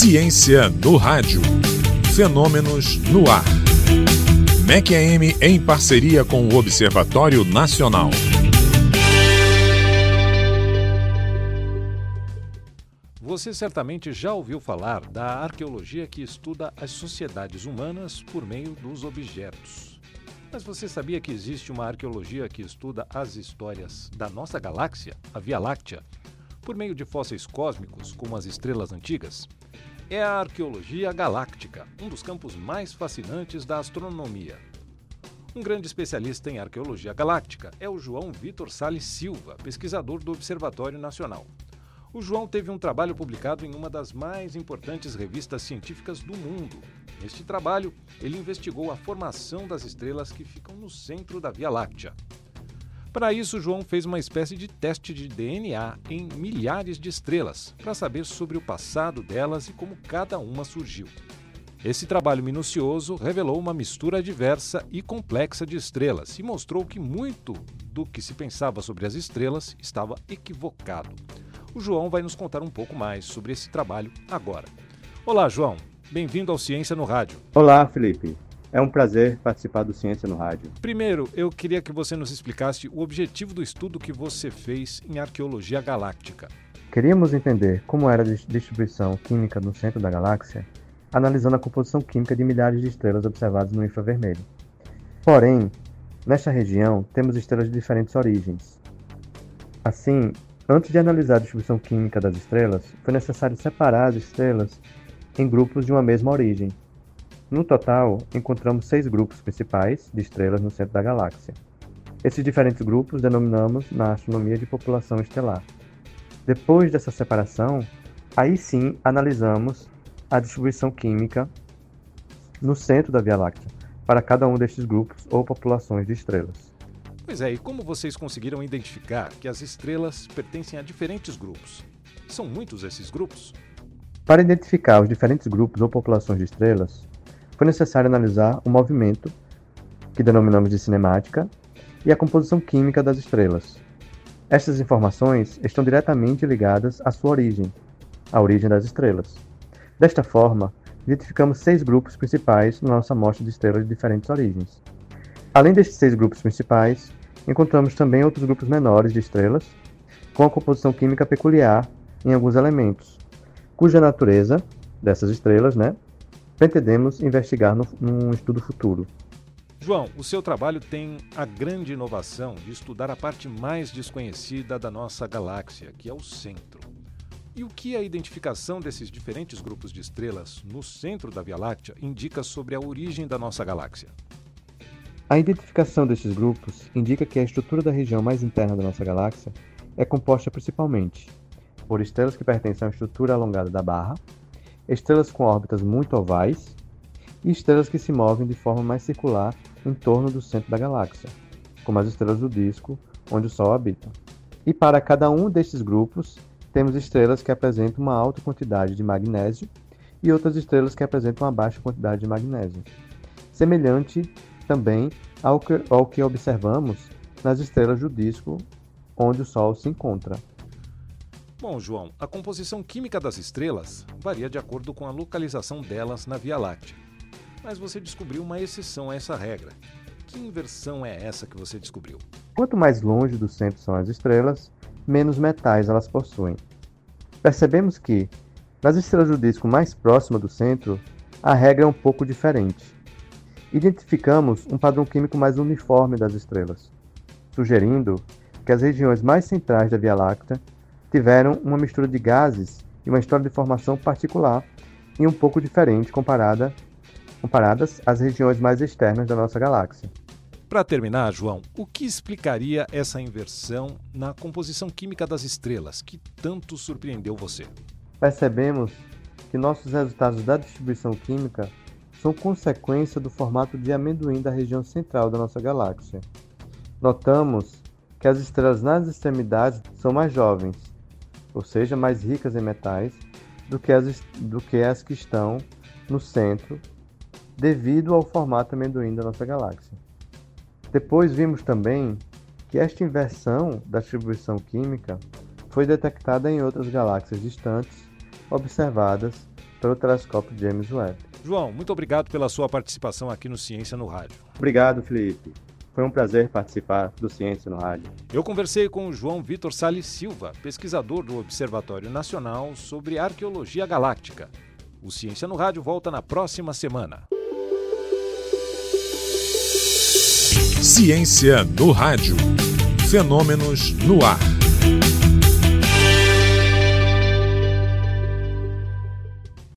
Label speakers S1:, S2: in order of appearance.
S1: Ciência no Rádio. Fenômenos no ar. MEC-AM em parceria com o Observatório Nacional.
S2: Você certamente já ouviu falar da arqueologia que estuda as sociedades humanas por meio dos objetos. Mas você sabia que existe uma arqueologia que estuda as histórias da nossa galáxia, a Via Láctea, por meio de fósseis cósmicos, como as estrelas antigas? É a arqueologia galáctica, um dos campos mais fascinantes da astronomia. Um grande especialista em arqueologia galáctica é o João Vitor Salles Silva, pesquisador do Observatório Nacional. O João teve um trabalho publicado em uma das mais importantes revistas científicas do mundo. Neste trabalho, ele investigou a formação das estrelas que ficam no centro da Via Láctea. Para isso, João fez uma espécie de teste de DNA em milhares de estrelas, para saber sobre o passado delas e como cada uma surgiu. Esse trabalho minucioso revelou uma mistura diversa e complexa de estrelas e mostrou que muito do que se pensava sobre as estrelas estava equivocado. O João vai nos contar um pouco mais sobre esse trabalho agora. Olá, João. Bem-vindo ao Ciência no Rádio.
S3: Olá, Felipe. É um prazer participar do Ciência no Rádio.
S2: Primeiro, eu queria que você nos explicasse o objetivo do estudo que você fez em arqueologia galáctica.
S3: Queríamos entender como era a distribuição química no centro da galáxia, analisando a composição química de milhares de estrelas observadas no infravermelho. Porém, nesta região, temos estrelas de diferentes origens. Assim, antes de analisar a distribuição química das estrelas, foi necessário separar as estrelas em grupos de uma mesma origem. No total, encontramos 6 grupos principais de estrelas no centro da galáxia. Esses diferentes grupos denominamos na astronomia de população estelar. Depois dessa separação, aí sim analisamos a distribuição química no centro da Via Láctea, para cada um destes grupos ou populações de estrelas.
S2: Pois é, e como vocês conseguiram identificar que as estrelas pertencem a diferentes grupos? São muitos esses grupos?
S3: Para identificar os diferentes grupos ou populações de estrelas, foi necessário analisar o movimento, que denominamos de cinemática, e a composição química das estrelas. Estas informações estão diretamente ligadas à sua origem, a origem das estrelas. Desta forma, identificamos 6 grupos principais na nossa amostra de estrelas de diferentes origens. Além destes 6 grupos principais, encontramos também outros grupos menores de estrelas, com a composição química peculiar em alguns elementos, cuja natureza dessas estrelas, pretendemos investigar num estudo futuro.
S2: João, o seu trabalho tem a grande inovação de estudar a parte mais desconhecida da nossa galáxia, que é o centro. E o que a identificação desses diferentes grupos de estrelas no centro da Via Láctea indica sobre a origem da nossa galáxia?
S3: A identificação desses grupos indica que a estrutura da região mais interna da nossa galáxia é composta principalmente por estrelas que pertencem à estrutura alongada da barra, estrelas com órbitas muito ovais e estrelas que se movem de forma mais circular em torno do centro da galáxia, como as estrelas do disco onde o Sol habita. E para cada um destes grupos, temos estrelas que apresentam uma alta quantidade de magnésio e outras estrelas que apresentam uma baixa quantidade de magnésio, semelhante também ao que observamos nas estrelas do disco onde o Sol se encontra.
S2: Bom, João, a composição química das estrelas varia de acordo com a localização delas na Via Láctea. Mas você descobriu uma exceção a essa regra. Que inversão é essa que você descobriu?
S3: Quanto mais longe do centro são as estrelas, menos metais elas possuem. Percebemos que, nas estrelas do disco mais próximas do centro, a regra é um pouco diferente. Identificamos um padrão químico mais uniforme das estrelas, sugerindo que as regiões mais centrais da Via Láctea tiveram uma mistura de gases e uma história de formação particular e um pouco diferente comparadas às regiões mais externas da nossa galáxia.
S2: Para terminar, João, o que explicaria essa inversão na composição química das estrelas que tanto surpreendeu você?
S3: Percebemos que nossos resultados da distribuição química são consequência do formato de amendoim da região central da nossa galáxia. Notamos que as estrelas nas extremidades são mais jovens, ou seja, mais ricas em metais, do que as que estão no centro, devido ao formato amendoim da nossa galáxia. Depois vimos também que esta inversão da distribuição química foi detectada em outras galáxias distantes, observadas pelo telescópio James Webb.
S2: João, muito obrigado pela sua participação aqui no Ciência no Rádio.
S3: Obrigado, Felipe. Foi um prazer participar do Ciência no Rádio.
S2: Eu conversei com o João Vitor Salles Silva, pesquisador do Observatório Nacional sobre Arqueologia Galáctica. O Ciência no Rádio volta na próxima semana.
S1: Ciência no Rádio. Fenômenos no ar.